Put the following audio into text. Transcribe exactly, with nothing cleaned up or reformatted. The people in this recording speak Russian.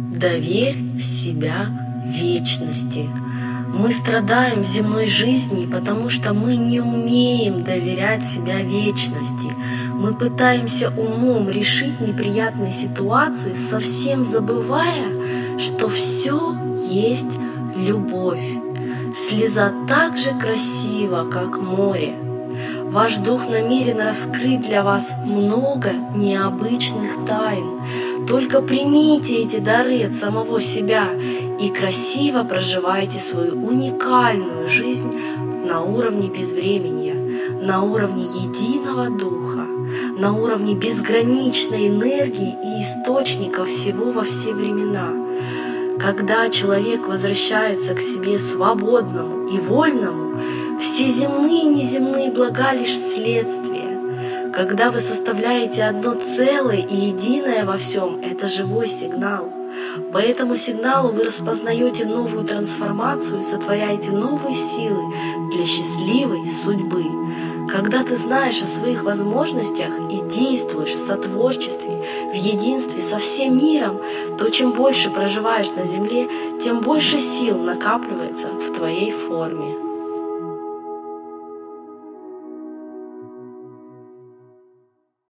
Доверь себя вечности. Мы страдаем в земной жизни, потому что мы не умеем доверять себя вечности. Мы пытаемся умом решить неприятные ситуации, совсем забывая, что все есть любовь. Слеза так же красива, как море. Ваш дух намерен раскрыть для вас много необычных тайн. Только примите эти дары от самого себя и красиво проживайте свою уникальную жизнь на уровне безвременья, на уровне единого духа, на уровне безграничной энергии и источника всего во все времена. Когда человек возвращается к себе свободному и вольному, все земные и неземные блага лишь следствие. Когда вы составляете одно целое и единое во всем, это живой сигнал. По этому сигналу вы распознаете новую трансформацию и сотворяете новые силы для счастливой судьбы. Когда ты знаешь о своих возможностях и действуешь в сотворчестве, в единстве со всем миром, то чем больше проживаешь на земле, тем больше сил накапливается в твоей форме.